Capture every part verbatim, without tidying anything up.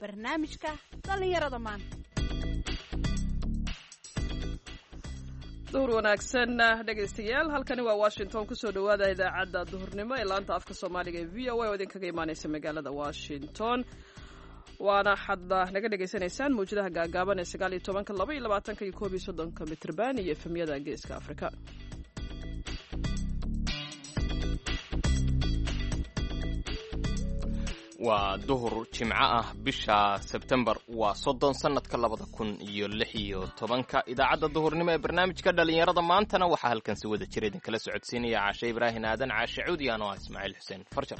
barnaamijka dhallinyarada maanta. duhur wanaagsan dhegaystayaal, halkani waa Washington. kusoo dhawaada idaacadda duhurnimo ee laanta afka Soomaaliga ee V O A oo idinkaga imaanaysa magaalada Washington. waana xadda naga dhegaysanaysaan mawjadaha gaagaaban ee sagaal iyo tobanka, laba iyo labaatanka iyo koob iyo soddonka mitirban iyo efemyada geeska Afrika. waa duhur jimco ah, bisha Sebtembar waa soddon sanadka labada kun iyo lix iyo tobanka. idaacadda duhurnimo ee barnaamijka dhalinyarada maantana waxaa halkan si wada jira idinkala socodsiinaya Caashe Ibraahin Aadan, Caashe Cuudi, ano ah Ismaaciil Xuseen Farjar.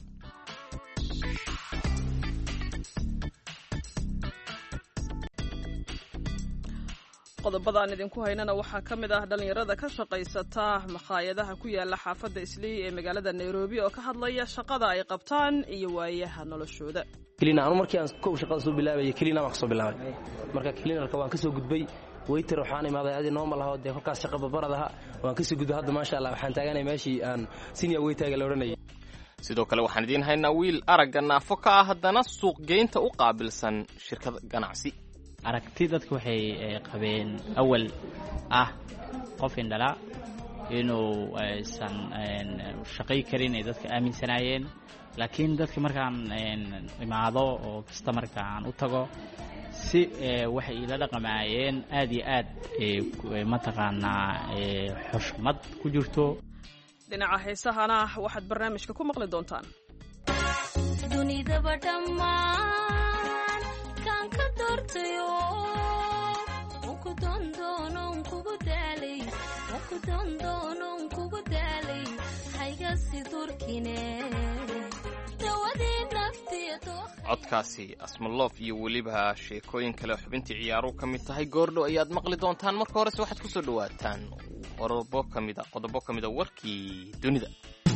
qodobadaan idinku haynana waxaa ka mid ah dhalinyarada ka shaqaysata makhaayadaha ku yaala xaafadda Islii ee magaalada Nairobi oo ka hadlaya shaqada ay qabtaan iyo waayaha noloshooda. Kilina anu markii aan koob shaqada soo bilaabay kilina ma soo bilaabay marka kilinarka waan ka soo gudbay waiter waxaan imaaday aad normal ah oo de halkaas shaqa babaradaha waan ka soo gudbay hadda maasha Allah waxaan taaganay meeshii aan senior waiter la oranayay. sidoo kale waxaan idin haynaa wiil aragga naafo ka ah haddana suuq geynta u qaabilsan shirkad ganacsi. aragti dadku waxay qabeen awal ah qof indhala inuu aysan shaqay karin ee dadka aaminsanayeen, laakiin dadka markaan imaado oo customerka aan u tago si waxay ila dhaqamayeen aad iyo aad mataqaanaa xushmad ku jirto. dhinaca heesahana waxaad barnaamijka ku maqli doontaan dunidaba dhammaan kan ka doortayo ku dondoonon kugu daalay ku dondoonon kugu daalay hayga sidurkine dawadii naftiyo codkaasi Asmaloof iyo weliba sheekooyin kale xubintii ciyaaru ka mid tahay goordho ayaad maqli doontaan. marka horese waxaad ku soo dhawaataan qodobo kamida qodobo kamida warkii dunida.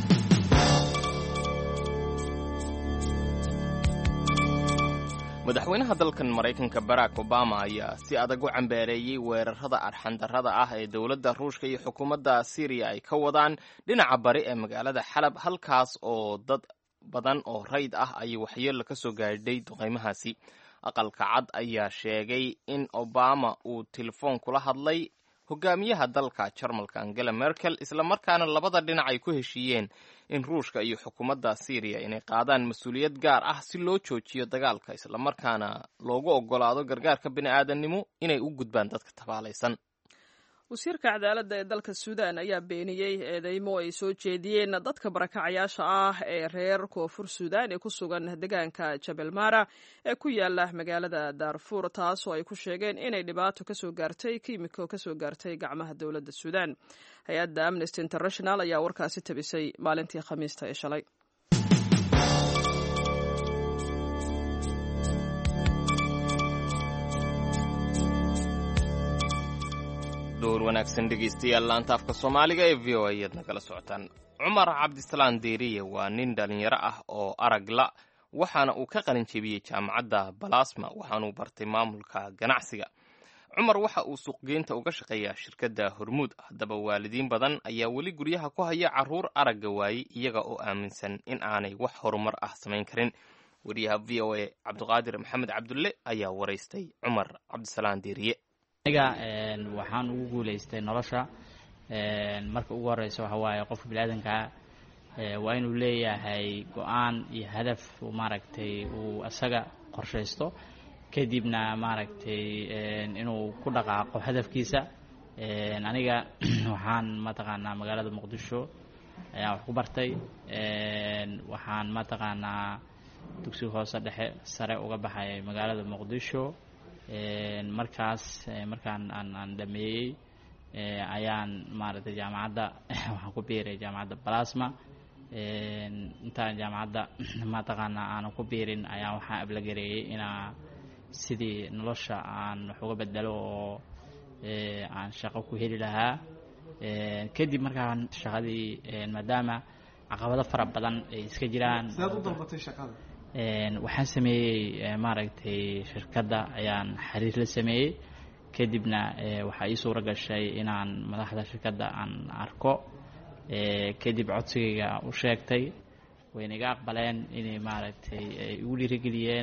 madaxweynaha dalkan Mareykanka Barack Obama ayaa si adag u cambaareeyay weerarada arxandarrada ah ee dowladda Ruushka iyo xukuumadda Syria ay ka wadaan dhinaca bari ee magaalada Xalab, halkaas oo dad badan oo rayd ah ay waxyeello ka soo gaadhay duqeymahaasi. aqalka cad ayaa sheegay in Obama uu telefoon kula hadlay hogaamiyaha dalka Jarmalka Angela Merkel, isla markaana labada dhinac ay ku heshiiyeen in Ruushka iyo xukuumadda Syria inay qaadaan mas'uuliyad gaar ah si loo joojiyo dagaalka, isla markaana loogu ogolaado gargaarka bini'aadanimo inay u gudbaan dadka tabaalaysan. wasiirka cadaaladda ee dalka Suudaan ayaa beeniyey eedeymo ay soo jeediyeen dadka barakacayaasha ah ee reer koonfur Suudaan ee ku sugan deegaanka Jabal Mara ee ku yaala magaalada Darfur, taasoo ay ku sheegeen inay dhibaato ka soo gaartay kiimiko ka soo gaartay gacmaha dowladda Suudaan. hay-adda Amnesty International ayaa warkaasi tabisay maalintii Khamiista ee shalay. door wanaagsan dhegaystayaal, laanta afka Soomaaliga ee V O A ayaad nagala socotaan. Cumar Cabdisalaan Deeriye waa nin dhalinyaro ah oo arag la, waxaana uu ka qalin jebiyey jaamacadda Balaasma, waxaanuu bartay maamulka ganacsiga. Cumar waxa uu suuqgeynta uga shaqeeyaa shirkadda Hormuud. haddaba waalidiin badan ayaa weli guryaha ku haya carruur aragga waayey, iyaga oo aaminsan in aanay wax horumar ah samayn karin. wariyaha V O A Cabdiqaadir Maxamed Cabdulle ayaa waraystay Cumar Cabdisalaan Deeriye. aniga waxaan ugu guulaystay nolosha. marka ugu horeysa waxa waaye qofka bini'aadanka waa inuu leeyahay go'aan iyo hadaf uu maaragtay uu asaga qorshaysto, kadibna maaragtay inuu ku dhaqaaqo hadafkiisa. aniga waxaan mataqaanaa magaalada Muqdisho ayaan wax ku bartay. waxaan mataqaanaa dugsiga hoose dhexe sare uga baxay magaalada Muqdisho. markaas markaan aan aan dhameeyay ayaan maaragtay jaamacadda waxaan ku biiray jaamacadda Balaasma. intaan jaamacadda mataqaanaa aanan ku biirin ayaan waxaan abla-gareeyey inaa sidii nolosha aan wax uga bedelo oo aan shaqo ku heli lahaa. kadib markaan shaqadii maadaama caqabado fara badan ay iska jiraan. saad u dalbatay shaqada? waxaan sameeyey maaragtay shirkadda ayaan xiriir la sameeyey, kadibna waxaa ii suura gashay inaan madaxda shirkadda aan arko. kadib codsigayga u sheegtay, wayna iga aqbaleen inay maaragtay ay igu dhiirigeliyeen.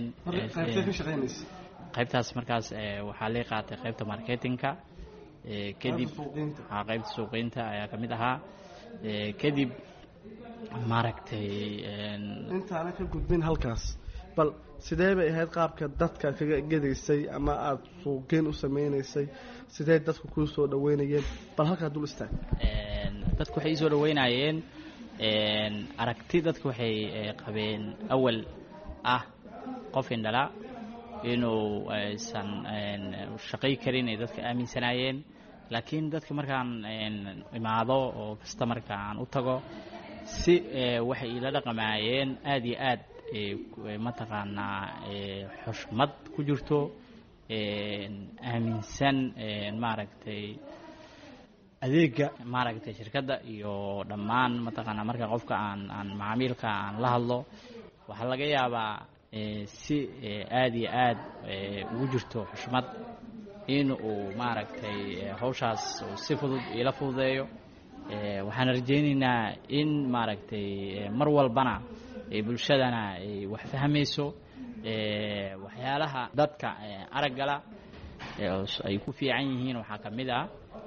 qaybtaas markaas waxaa lii qaatay qaybta marketingka, kadib qaybta suuqeynta ayaa ka mid ahaa. kadib maaragtay intaana ka gudbin halkaas, bal sidee bay ahayd qaabka dadka kaga gedaysay ama aada suuqgeyn u sameynaysay? sidee dadku kuu soo dhaweynayeen? bal halkaa dul istaag. dadku waxay ii soo dhaweynayeen aragti. dadku waxay qabeen awal ah qof indhala inuu aysan shaqay karin ay dadka aaminsanaayeen. laakiin dadka markaan imaado oo customerka aan u tago, si waxay ila dhaqamayeen aad iyo aad mataqaanaa xushmad ku jirto, aaminsan maaragtay adeega maaragtay shirkadda iyo dhammaan mataqaanaa marka qofka aan aan macaamiilka aan la hadlo, waxaa laga yaabaa si aad iyo aad ugu jirto xushmad in uu maaragtay hawshaas si fudud ila fududeeyo. waxaan rajaynaynaa in maaragtay mar walbana bulshadana ay wax fahmayso. waxyaalaha dadka araggala ay ku fiican yihiin waxaa ka mid ah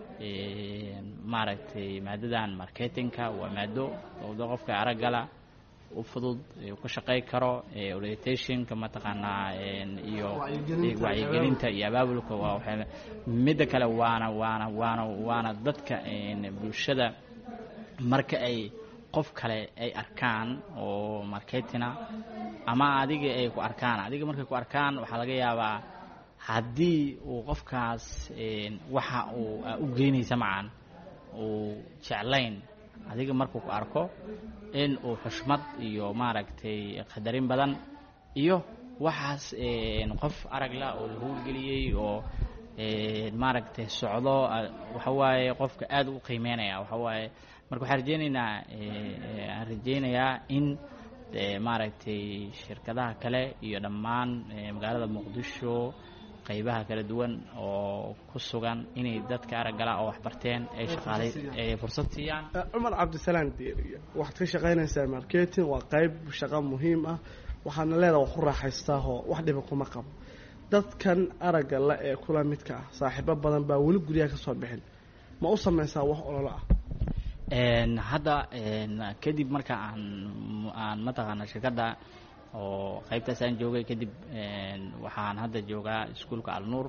maaragtay maadadan marketingka. waa maado oo qofka araggala u fudud ka shaqay karo. orientationka mataqaanaa iyo wacyigelinta iyo abaabulka waa midda kale. waana waana waana waana dadka bulshada marka ay qof kale ay arkaan oo marketina ama adiga ay ku arkaan adiga markay ku arkaan waxaa laga yaabaa haddii uu qofkaas waxa uu u geynaysa macaan uu jeclayn, adiga markuu ku arko in uu xushmad iyo maaragtay qadarin badan iyo waxaas qof aragla oo la howlgeliyey oo maaragtay socdo, waxa waaye qofka aad u qiimeynaya. waxa waaye marka waxaan rajaynaynaa aan rajaynayaa in maaragtay shirkadaha kale iyo dhammaan magaalada Muqdisho qaybaha kala duwan oo ku sugan inay dadka araggala oo wax barteen ay shaqaalay ay fursad siiyaan. Cumar Cabdisalaan Diiriye, waxaad ka shaqaynaysaa marketing, waa qayb shaqo muhiim ah. waxaana leedahay wax u raaxaystaa oo wax dhiba kuma qabo. dadkan araggala ee kula midka ah saaxiibo badan baa weli guryaha ka soo bixin, ma u samaysaa wax ololo ah? hadda kadib marka aan aan mataqaana shirkadda oo qaybtaas aan joogay kadib waxaan hadda joogaa iskuulka Alnuur.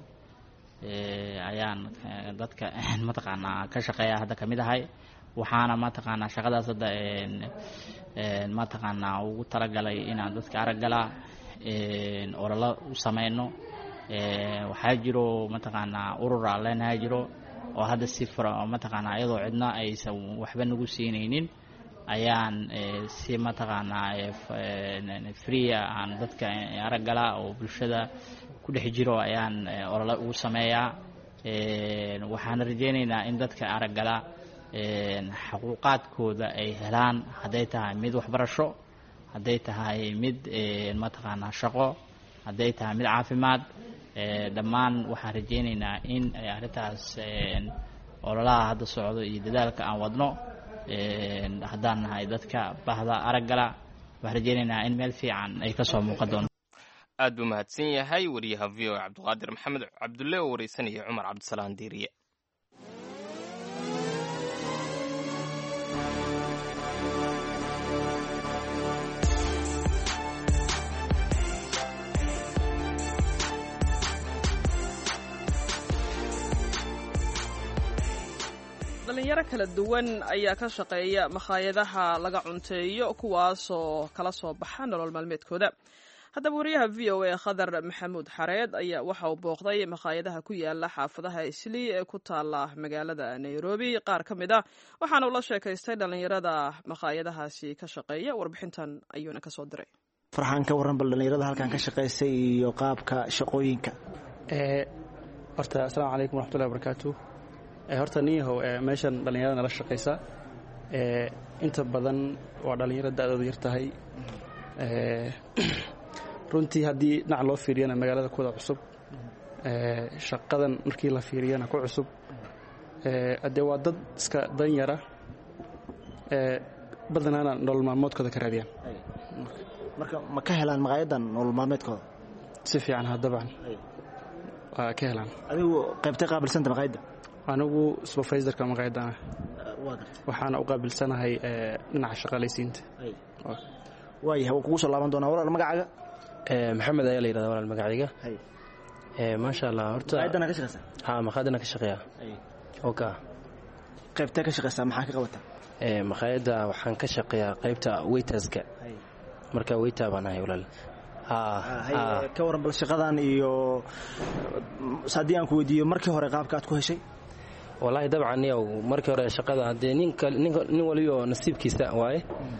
ayaan dadka mataqaanaa ka shaqeeya hadda ka mid ahay. waxaana mataqaanaa shaqadaas hadda mataqaanaa ugu talagalay inaan dadka araggala ololo u sameyno. waxaa jiro mataqaanaa urur aan leenahay jiro oo hadda si fara mataqaanaa iyadoo cidna aysan waxba nagu siinaynin ayaan si mataqaanaa free aan dadka araggala oo bulshada ku dhex jiro ayaan olole ugu sameeyaa. waxaan rajaynaynaa in dadka araggala xuquuqaadkooda ay helaan, hadday tahay mid waxbarasho, hadday tahay mid mataqaanaa shaqo, hadday tahay mid caafimaad. dhammaan waxaan rajaynaynaa in ay arrintaas ololaha hadda socdo iyo dadaalka aan wadno haddaan nahay dadka bahda araggala, waxaan rajaynaynaa in meel fiican ay ka soo muuqan doonto. aad buu mahadsan yahay wariyaha v o cabdiqaadir maxamed cabdulle oo wareysanaya Cumar Cabdisalaan Diiriye. dhalinyaro kala duwan ayaa ka shaqeeya makhaayadaha laga cunteeyo kuwaasoo kala soo baxa nolol maalmeedkooda. haddaba wariyaha v o a Khadar Maxamuud Xareed ayaa waxa uu booqday makhaayadaha ku yaala xaafadaha Islii ee ku taala magaalada Nairobi. qaar ka mid ah waxaana ula sheekaystay dhalinyarada makhaayadahaasi ka shaqeeya. warbixintan ayuuna ka soo diray. farxaan ka waran bal dhalinyarada halkan ka shaqeysay iyo qaabka shaqooyinka. ee horta assalaamu calaykum waraxmatullahi wabarakaatuh. horta niyahow meeshan dhalinyarada nala shaqaysa inta badan waa dhalinyaro da'doodu yar tahay. runtii haddii dhinac loo fiiriyana magaalada kuwada cusub, shaqadan markii la fiiriyana ku cusub. haddee waa dad iska danyara, badanaana nolol maalmoodkooda ka raadiyaan. marka ma ka helaan maqaayadan nolol maalmeedkooda si fiican ha dabcan waa ka helaan. adigu qaybtay qaabilsanta maqaayadda? anigu supervisorka maqaayadana waxaana u qaabilsanahay dhinaca shaqaalaysiinta. waayahay waa kugu soo laaban doonaa. walaal magacaaga? maxamed ayaa la yidhahdaa walaal magacayga. maasha allah horta maqaayadana ka shaqaysaa? ha maqaayadana ka shaqeeya. oka qaybtee ka shaqaysaa maxaa ka qabataa? maqaayadda waxaan ka shaqeeyaa qaybta waiterska. marka waiter baan ahay walaal. ka waran bal shaqadan iyo haddii aan ku weydiiyo markii hore qaabka aad ku heshay? wallaahi dabcan yow markii hore shaqada haddee ninka nin waliyo nasiibkiisa waaye.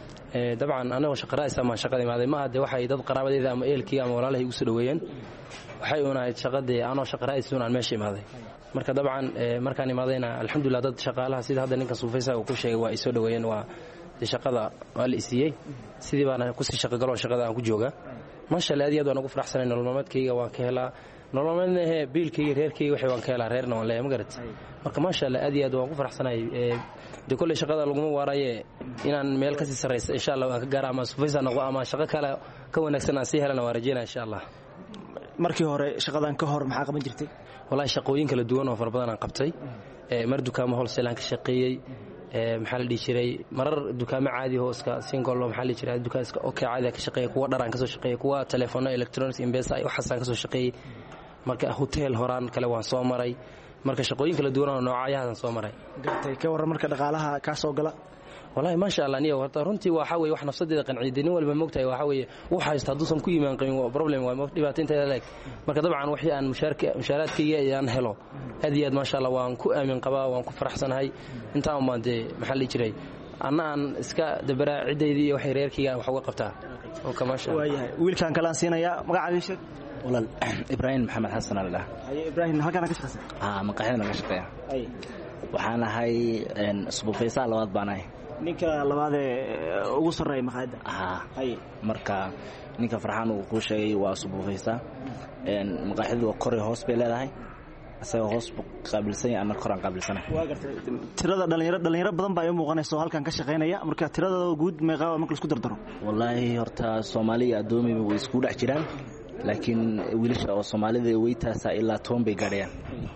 dabcan anagoo shaqaraaysa maan shaqada imaaday ma hadde waxay dad qaraabadeeda ama eelkii ama walaalahay igu soo dhoweeyeen. waxay unahayd shaqadee anoo shaqaraaysi unaan meesha imaaday. marka dabcan markaan imaadayna alxamdulilah dad shaqaalaha sida hadda ninka suufaysa uu ku sheegay waa ay soo dhoweeyeen. waa shaqada waa la isiiyey sidii baana kusii shaqagaloo shaqada aan ku joogaa. maasha allah aad iyo aad waan ugu faraxsanay. nolol maalmeedkayga waan ka helaa. nolol maalmeedna ehe biilkayga reerkayga waxay waan ka helaa reerna waan leeyahay ma garat. marka maasha allah aad iyo aad waan ku faraxsanay. dee kolley shaqada laguma waaraaye inaan meel kasii sarraysa insha allah waan ka gaara ama sufaysa noqo ama shaqo kale ka wanaagsan aan sii helana waan rajeynaya insha allah. markii hore shaqadan ka hor maxaa qaban jirtay? wallahi shaqooyin kala duwan oo fara badan aan qabtay. mar dukaamo wholesale aan ka shaqeeyey. maxaa la dhihi jiray marar dukaamo caadi oo iska single maxaa la jiray dukaan iska okay caadi ka shaqeeyay kuwa dhar aan ka soo shaqeeyay kuwa telefono electronics M-Pesa ay waxaas aan ka soo shaqeeyay. marka hotel horaan kale waan soo maray. marka shaqooyin kala duwan oo noocayadan soo maray. gartay ka waran marka dhaqaalaha ka soo gala? wallahi maasha allah niyo horta runtii waxa weeye wax nafsadeeda qanciidin walba moogtahay waxa weeye wax haysta haduusan ku yimaan qiimo waa problem waa dhibaato inta leeg. marka dabcan wixii aan mushaarka mushaaraadkayga aan helo aad iyo aad maasha allah waan ku aamin qabaa waan ku faraxsanahay. inta uma de maxaa la jiray anna aan iska dabara ciideedii iyo waxay reerkayga wax uga qabtaa oo ka maasha. waayahay wiilkan kale aan siinaya magacaaga sheeg? walaal Ibrahim Maxamed Xasan Allah. ay Ibrahim halkaan ka shaqeysaa? ah maqaayadana ka shaqeeyaa. ay waxaan ahay supervisor labaad baan ahay. ninka labaad ee ugu sareeya maqaayadda? ah ay marka ninka farxaan uu ku sheegay waa supervisor. een maqaayaddu waa kor hoos bay leedahay asagoo hoos qaabilsan ana koraan qaabilsanahay. waa gartay tirada dhalinyaro dhalinyaro badan baa ay muuqanayso halkaan ka shaqeynaya. marka tirada guud meeqa marka la isku dardaro? wallahi horta Soomaaliya adoomay way isku dhex jiraan laakiin wiilasha oo Soomaalida weytaasa ilaa toban bay gaadhayaan.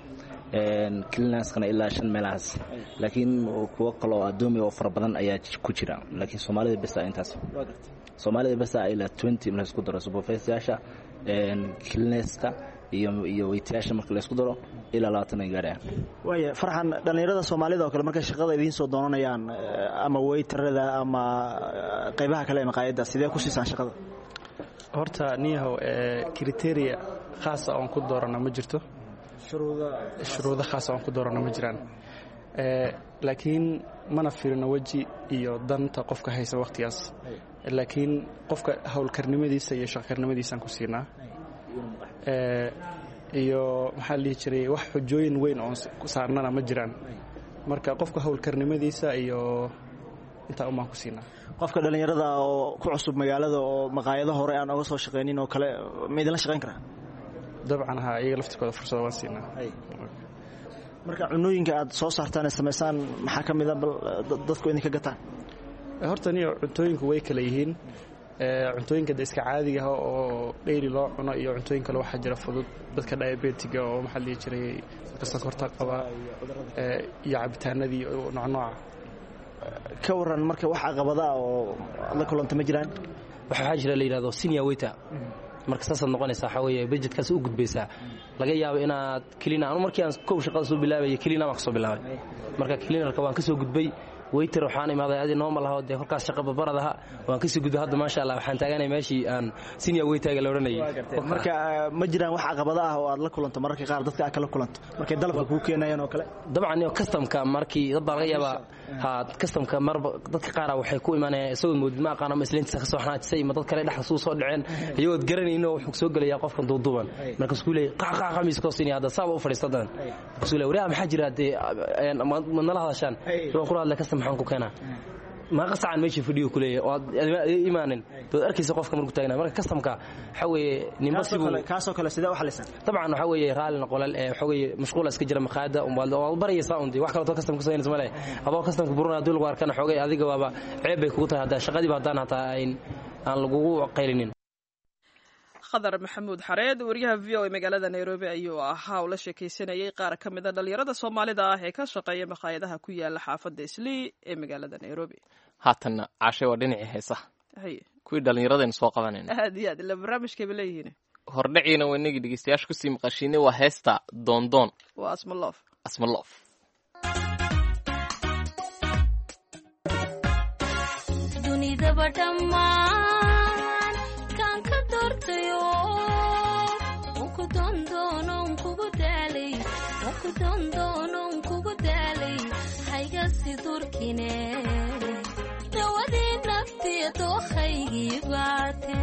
een kilnaaskana ilaa shan meelahaas laakiin kuwa kale oo adoomay oo fara badan ayaa ku jira laakiin Soomaalida bas intaas. Soomaalida bas ilaa twenty marka isku daro supervisoryaasha een kilnaaska iyo iyo weytayaasha marka la isku daro ilaa labaatan ay gaadhayaan. waaya farxan dhalinyarada Soomaalida oo kale markay shaqada idin soo doonanayaan ama weytarada ama qaybaha kale ee maqaayadda sidee ku siisaan shaqada? horta niyahow criteria khaas ah oo ku doorana ma jirto. shuruudo shuruudo khaas ah oo ku doorana ma jiraan. ee laakiin mana fiirino waji iyo danta qofka haysa waqtigaas. laakiin qofka hawlkarnimadiisa iyo shaqarnimadiisa aan ku siinaa. ee iyo maxaa la jiray wax xujooyin weyn oo ku saarnana ma jiraan. marka qofka hawlkarnimadiisa iyo inta uma ku siinaa. qofka dhalinyarada oo ku cusub magaalada oo maqaayado hore aan uga soo shaqeynin oo kale ma idin la shaqeyn karaa? dabcan ha iyaga laftikooda fursad waan siinaa. marka cunooyinka aad soo saartaan sameysaan maxaa ka mid ah dadku idinka gataan? horta niyo cuntooyinku way kala yihiin. ee cuntooyinka iska caadiga ah oo dheeri loo cuno iyo cuntooyin kale waxa jira fudud dadka diabetiga oo maxaa la jiray dadka sokorta qaba ee iyo cabitaanadii nooc nooc ka waran marka waxa qabada oo la kulanta ma jiraan? waxa jira la yiraahdo senior waiter. marka saasad noqonaysa waxa weeye budgetkaas u gudbaysaa laga yaabo inaad cleaner anu markii aan koob shaqada soo bilaabay cleaner ma soo bilaabay. marka cleanerka waan ka soo gudbay waiter waxaan imaaday aadi normal ah oo de halkaas shaqo baradaha waan ka soo gudbay hadda ma sha Allah waxaan taaganay meeshii aan senior waiter ga la oranayay. marka ma jiraan wax qabada ah oo aad la kulanto mararka qaar dadka aad kala kulanto markay dalabka ku keenayaan oo kale? dabcan iyo customka markii dad baa laga yaaba ha customka marba dadka qaar waxay ku imaanayaan isagoo moodid ma aqaan isleenta ka soo xanaajisay ma dad kale dhaxal soo soo dhaceen ayuu garanayno wuxuu soo galaya qofka duuduban marka isku leeyahay qaqa qamiis ko sinay hada saab u fariisadan isku leeyahay waxa maxaa jira de ma nala hadashaan soo quraad la custom maxaan ku keenaa maaqa sacan meesha fadhiyo kuleeyahay oo aad imaanin dood arkaysa qofka markuu taagnaa marka customka waxa weeye nimba sibu kaasoo kale sidee u xalisan طبعا waxa weeye raalina qolal ee waxa weeye mashquul iska jira maqaada oo baraysa undi wax kale oo custom ku sameeyay Soomaaliya adoo custom ku burna dul waarkana xogay adiga waaba ceeb bay kugu tahay hada shaqadii baadaan hata aan aan lagu qaylinin khadar maxamuud xareed wariyaha v o a magaalada Nairobi ayuu ahaa oo la sheekaysanayay qaar ka mid ah dhalinyarada Soomaalida ah ee ka shaqeeya maqaayadaha ku yaala xaafadda Islii ee magaalada Nairobi haatan caashay waa dhinacii heesaha hay kuwii dhalinyarada soo qabanayna aad iyo aad la barnaamijka bileeyeen hordhaciina wanigi dhageystayaasha ku sii maqashiinay waa heesta doondoon waa asmaloof asmaloof dunida badhamaan kan ka doortayo ku doondoonon kugu daalay ku doondoonon kugu daalay hayga si durkine dawadii naftiya doohaygii baate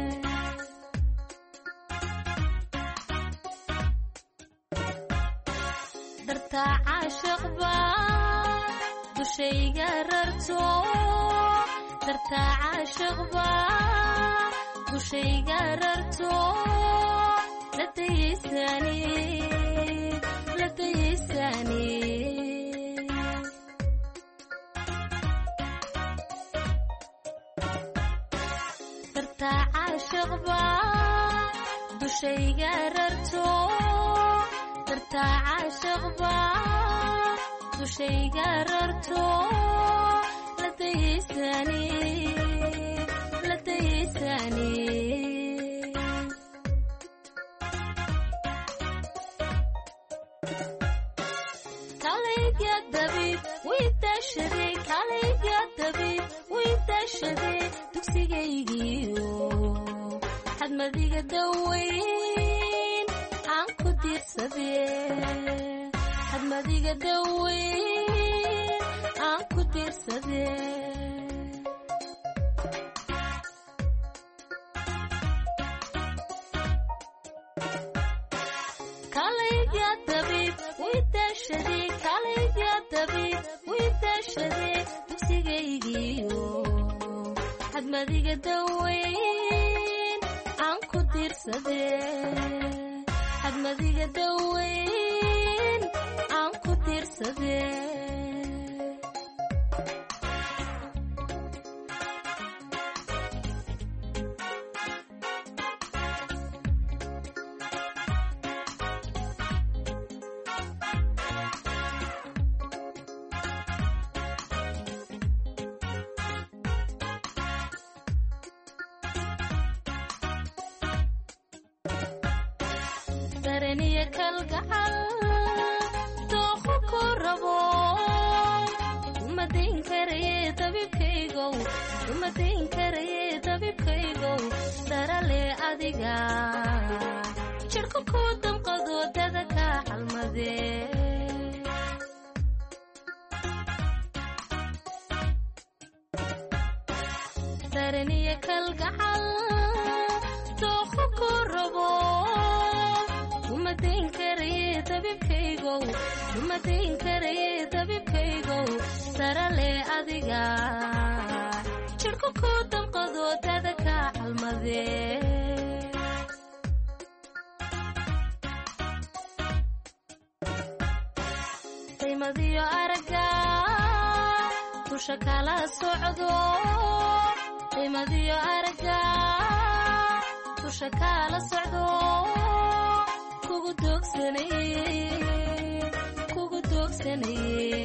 dartaa caashiq baa dushayga rarto dartaa caashiq baa dushayga rarto la dayaysani la dayaysani dartaa caashiq baa dushayga rarto dartaa caashiq baa dushayga rarto la dayaysani la dayaysani kalayga dabiib wiidashade kalayga dabiib wiidashade dugsigaygiyo xadmadiga daweyn aan ku diirsadee xadmadiga daweyn aan ku diirsadee kalayga dabiib wiidashade kalayga dabiib wiidashade dugsigaygiyo xadmadiga daweyn aan ku diirsadee xadmadiga daweyn aan ku diirsadee dareniya kalgacal dooqo ku rabo uma dayn karaye dabibkaygow uma dayn karaye dabibkaygow darale adiga jirka ku damqado dada ka xalmadee dareniya kalgacal dooqo ku rabo uma dayn karaye dabibkaygow uma dayn karaye dabibkaygow darale adiga jirka ku damqado dada ka xalmadee daymadiyo araga dusha kala socdo daymadiyo araga dusha kala socdo kugu doogsanaye kugu doogsanaye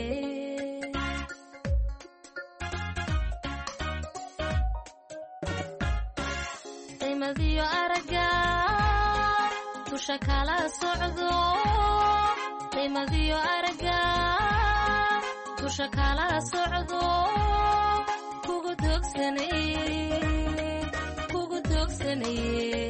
daymadiyo araga dusha kala socdo daymadiyo araga dusha kala socdo kugu doogsanaye kugu doogsanaye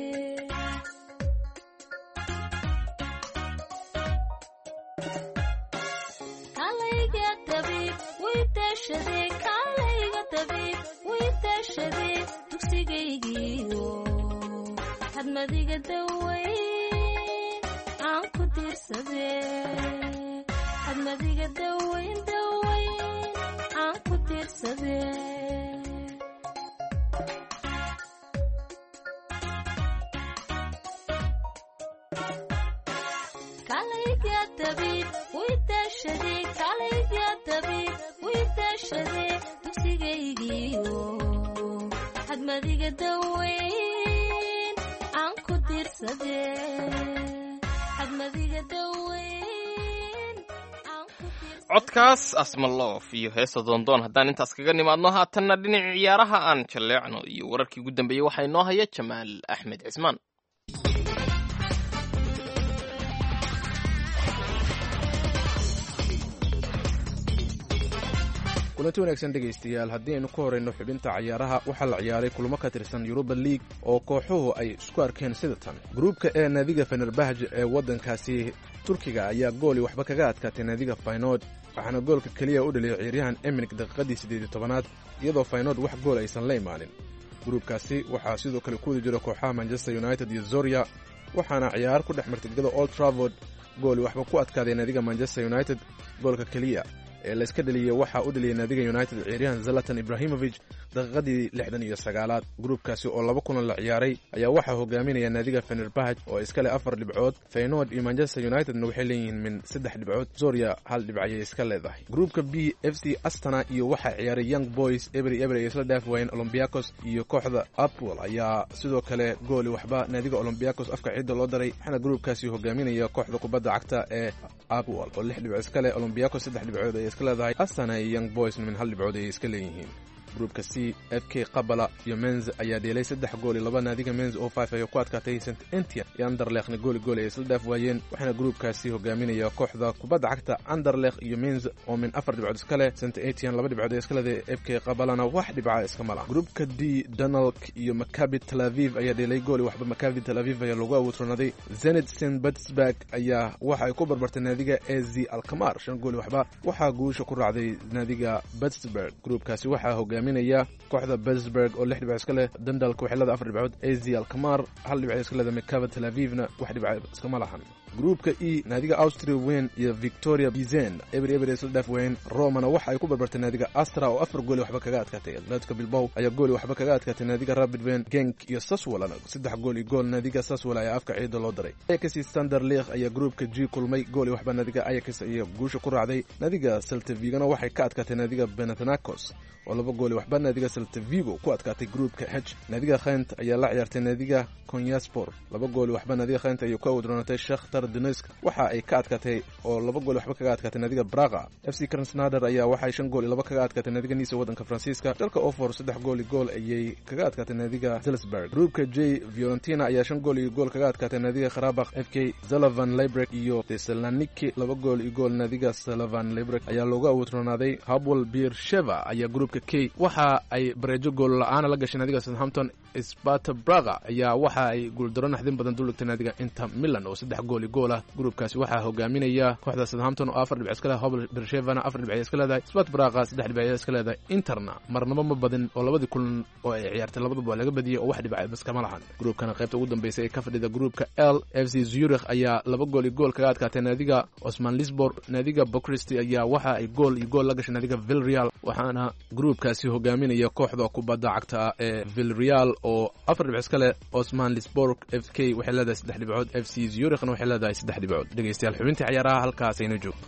kalayga dabiib wiidashade kalayga dabiib wiidashade dugsigaygiyo xadmadiga daweyn aan ku diirsadee xadmadiga daweyn daweyn aan ku diirsadee kalayga tabiib waydaashadee kalayga tabiib waydaashadee dugsigaygiio hadmadiga daweyn aan ku diirsadee hadmadiga daweyn aan ku diirsadee codkaas asmaloof iyo heesa doondoon haddaan intaas kaga nimaadno haatanna dhinaca ciyaaraha aan jalleecno iyo wararkii ugu dambeeyey waxaa inoo haya jamaal axmed cismaan. kulanti wanaagsan dhegaystayaal haddii aynu ku horayno xubinta cayaaraha waxaa la ciyaaray kulamo ka tirsan yuruba liig oo kooxuhu ay isku arkeen sida tan gruubka ee naadiga fenerbahj ee waddankaasi turkiga ayaa gooli waxba kaga adkaatay naadiga faynood waxaana goolka keliya u dhaliyay ciyaaryahan eminik daqiiqadii siddeed iyo tobanaad iyadoo faynood wax gool aysan la imaanin. gruubkaasi waxaa sidoo kale ku wada jira kooxaha manchester united iyo zorya waxaana ciyaar ku dhex martay gegada old trafford gooli waxba ku adkaaday naadiga manchester united. goolka keliya ee layska dhaliyey waxaa u dhaliyay naadiga united ciyaaryahan zalatan ibrahimovic daqiiqadii lixdan iyo sagaalaad. gruubkaasi oo laba kulan la ciyaaray ayaa waxaa hogaaminaya naadiga fenerbahj oo iska leh afar dhibcood. feynoord iyo manchester unitedna waxay leeyihiin min saddex dhibcood. zorya hal dhibc ayay iska leedahay. gruubka b f c astana iyo waxaa ciyaaray young boys ebri ebri ay isla dhaaf waayeen olombiakos iyo kooxda apwell ayaa sidoo kale gooli waxba naadiga olombiakos afka ciidda loo daray waxaana gruubkaasi hogaaminaya kooxda kubadda cagta ee apwell oo lix dhibcood iska leh. olombiakos saddex dhibcood ay iska leedahay. astana iyo young boys min hal dhibcood ayay iska leeyihiin. gruubka c f k qabala iyo menz ayaa dheelay saddex gooli laba naadiga menz oo five ayay ku adkaatay st entian iyo anderlekhna gooli gooli ay isla dhaaf waayeen waxaana gruubkaasi hogaaminaya kooxda kubadda cagta anderlekh iyo menz oo min afar dhibcood iska leh. st entian laba dhibcood ee iska leedahay. f k qabalana wax dhibca iska mala. gruubka d donalk iyo maccabi tel aviv ayaa dheelay gooli waxba. maccabi tel aviv ayaa lagu awoodronaday. zenit st petersburg ayaa waxa ay ku barbartay naadiga e z alkamar shan gooli waxba waxaa guusha ku raacday naadiga petersburg. gruubkaasi waxaa hogaaminaya kooxda Petersburg oo lix dhibcood iska leh. Dundalk waxay leedahay afar dhibcood. A Z Alkmaar hal dhibcood iska leedahay. Maccabi Tel Avivna wax dhibcood iska ma lahan. gruubka e naadiga Austria Wien iyo Victoria Bizen ebri ebri isla dhaaf wayn. Romana waxa ay ku barbartay naadiga Astra oo afar gooli waxba kaga adkaatay. Atletico Bilbao ayaa gooli waxba kaga adkaatay naadiga Rapid Wien. Genk iyo Sassuolo saddex gooli gool naadiga Sassuolo ayaa afka ciidda loo daray. Ajax iyo Standard Liège ayaa gruubka G kulmay gooli waxba naadiga Ajax iyo guusha ku raacday. naadiga Celta Vigo waxay ka adkaatay naadiga Panathinaikos oo laba gooli waxba naadiga Celta Vigo ku adkaatay gruubka H. naadiga Khent ayaa la ciyaartay naadiga Konyaspor laba gooli waxba naadiga Khent ayuu ka wadroonatay. Shakhtar Donetsk waxa ay ka adkaatay oo laba gooli waxba kaga adkaatay naadiga Braga. F C Krasnodar ayaa waxay shan gooli laba kaga adkaatay naadiga Nice wadanka Faransiiska. dalka Ofor saddex gooli gool ayay kaga adkaatay naadiga Salzburg. gruubka J Fiorentina ayaa shan gooli gool kaga adkaatay naadiga Karabakh. F K Zalavan Liberec iyo Thessaloniki laba gooli gool naadiga Zalavan Liberec ayaa looga wadroonaaday. Hapoel Beersheva ayaa gruubka K waxa ay bareejo gool la'aan la gashay naadiga Southampton. Sparta Braga ayaa waxa ay guuldaro naxdin badan duligtay naadiga Inter Milan oo saddex gooli gool ah. gruubkaasi waxaa hogaaminaya kooxda Southampton oo afar dhibcood iska leh. Hapoel Beershevana afar dhibcood iska leedahay. Sparta Braga saddex dhibcood iska leedahay. Interna marnaba ma badin oo labadii kulan oo ay ciyaartay labadaba laga badiyay oo wax dhibcood bas kama lahan. gruubkana qaybta ugu dambeysay ee ka fadhida gruubka L F C Zurich ayaa laba gooli gool kaga adkaatay naadiga Osman Lisbon. naadiga Bucharest ayaa waxa ay gool iyo gool la gashay naadiga Villarreal waxaana gruubkaasi hogaaminaya kooxda kubadda cagta ee Villarreal oo afar dhibcood iska leh. Osman Lisbon F K waxay leedahay saddex dhibcood. F C Zurichna waxay leedahay saddex dhibcood. dhegeystayaal xubintii ciyaaraha halkaas aynu joog.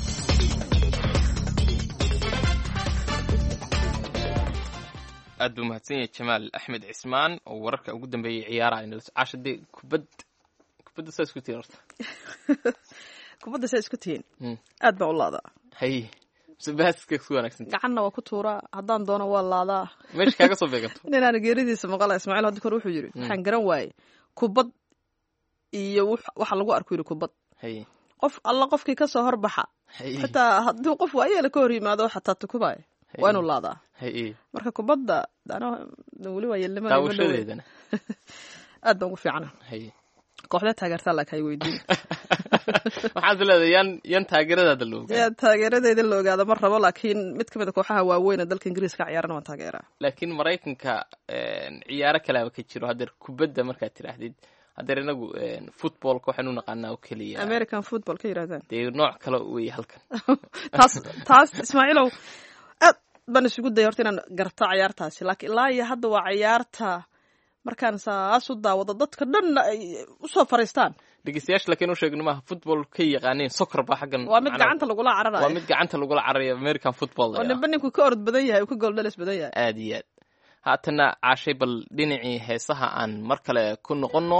aad buu mahadsan yahay Jamaal Axmed Cismaan oo wararka ugu dambeeyay ciyaaraha inala caashadii kubad kubadda saas ku tiin horta kubadda saas ku tiin aad baa u laadaa. hay sabaaska ku wanaagsan gacanna waa ku tuuraa haddaan doono waa laadaa meesha kaaga soo beegato. ninaan geeridiisa maqala Ismaaciil hadda kor wuxuu yiri waxaan garan waayay kubad iyo waxa lagu arko yiri kubad. hay qof alla qofkii ka soo horbaxa xitaa haddii qof waayeel ka hor yimaado xataa tukubay waa inuu laadaa. hay marka kubadda dana wali waa yeelma taawashadeedana aad baan ugu fiicana. hay kooxda taageertaa la kay weydiin waxaad leedahay yan yan taageerada loo ogaado. yan taageeradeeda loo ogaado mar rabo laakiin mid kamid ah kooxaha waaweyn ee dalka Ingiriiska ciyaarana waan taageeraa. laakiin Mareykanka ciyaaro kale ka jiro hadda kubadda marka tiraahdid hadda inagu football ko waxaanu naqaanaa oo kaliya American football ka yiraahdaan ee nooc kale weey halkan. taas taas Ismaaciilow aad baan isugu day horta inaan garto ciyaartaasi laakiin ilaa iyo hadda waa ciyaarta markaan saas u daawado dadka dhan ay u soo fariistaan dhegeystayaasha laakiin u sheegno maaha football ka yaqaaneen soccer baa xaggan waa mid gacanta lagula cararayo waa mid gacanta lagula cararayo American football oo ninba ninku ka orod badan yahay ka gool dhalis badan yahay aad iyo aad haatana caashay bal dhinacii heesaha aan mar kale ku noqonno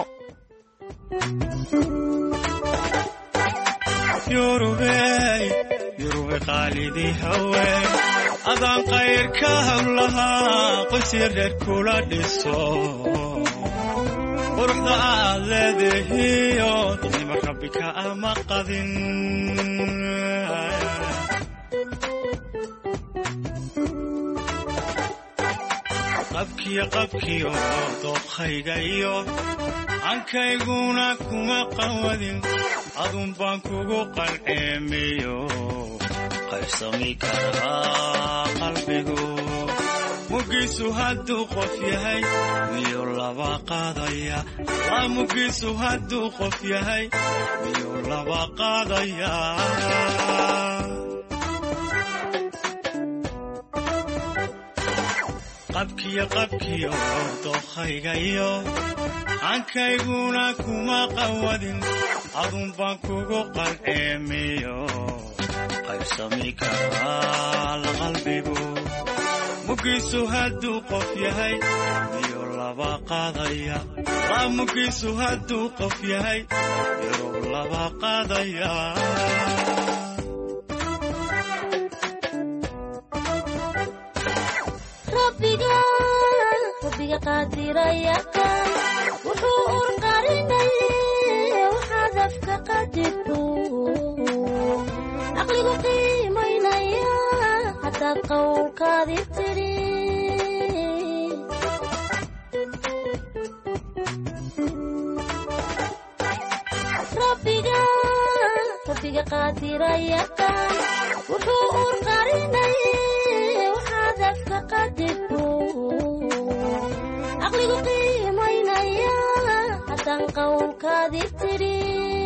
yurubey yurubey qalidi hawe adan qayr ka hawlaha qosir reer kula dhiso quruxda aad leedahiyo nima rabbika ama qadin qabkiyo qabkiyo dookhayga iyo ankayguna kuma qawadin adun baan kugu qalceemiyo qaybsami karaa qalbigu mugiisu hadduu qof yahay miyo laba qaadaya laa mugiisu hadduu qof yahay miyo laba qaadaya qabkiyo qabkiyo dookhayga iyo ankayguna kuma qawadin adun baan kugu qalceemiyo qaybsami karaa qalbigu mugiisu hadduu qof yahay miyo laba qaadaya laa mugiisu hadduu qof yahay miyo laba qaadaya rabbiga rabbiga qadiraya wuxuu urqarinay waxaad afka qadirto aqligu qiimaynaya hadaad qowlkaadi tiri rabbiga rabbiga qadiraya wuxuu urqarinay waxaad afka qadirto aqligu qiimaynaya haddaan qowlkaadi tiri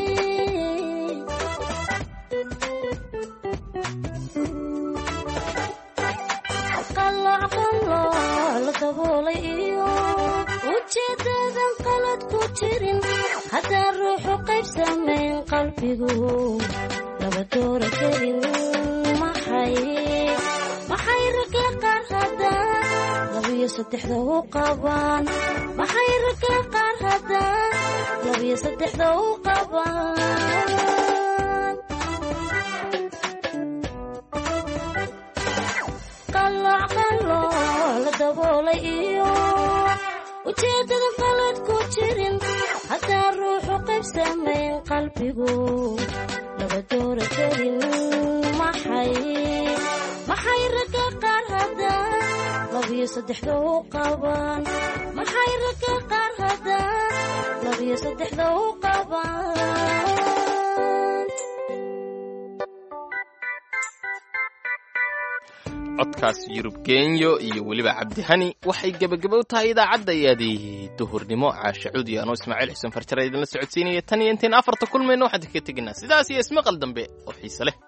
qalooc qalooc la daboolay iyo ujeedadan qalad ku jirin haddaan ruuxu qayb samayn qalbigu laba doora kelin maxay maxay ragga qaar haddaan labiyo saddexda u qabaan maxay ragga qaar haddaan labiyo saddexda u qabaan qalooc qalooc la daboolay iyo ujeedada qalad ku jirin haddaan ruuxu qayb samayn qalbigu laba doora kelin maxay maxay ragga qaar haddaan labiyo saddexda u qabaan maxay ragga qaar haddaan labiyo saddexda u qabaan codkaas yurub genyo iyo weliba cabdihani waxay gebagabo tahay idaacaddayaadii duhurnimo caasha cuudi anoo ismaaciil xuseen farjare idinla socodsiinaya tan iyo intayn afarta kulmayno waxaan ka teginaa sidaas iyo ismaqal dambe oo xiise leh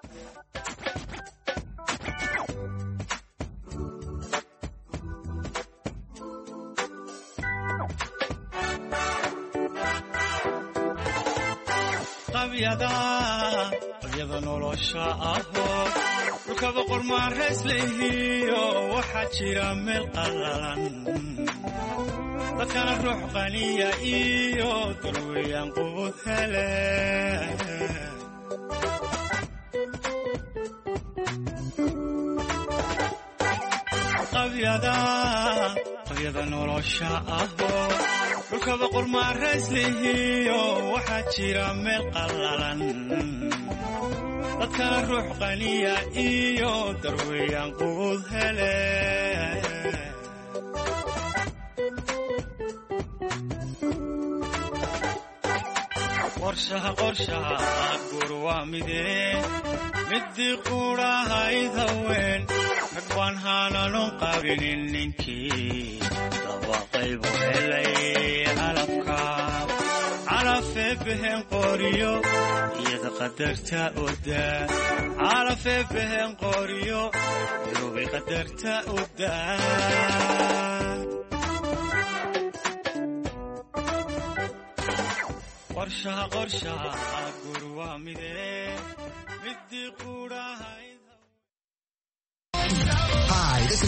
qabyada nolosha ahoo dhulkaba qormaarays leehiyo waxaa jira meel qallalan dadkana ruux qaniya iyo darweeyaan qubud hele qabyada qabyada nolosha ahoo dhulkaba qormaarays leehiyo waxaa jira meel qallalan dadkana ruux qaniya iyo darweeyaan qubud hele qorshaha qorshaha guur waa midee midii quudhahayd haween rag baan haananon qabinin ninkii laba qaybu helay calafka calafee behen qoriyo iyada qadarta odaa calafee behen qoriyo yurubay qadarta odaa qorshaha qorshaha qorshaha gurwa mide midii qurahay. Hi, this is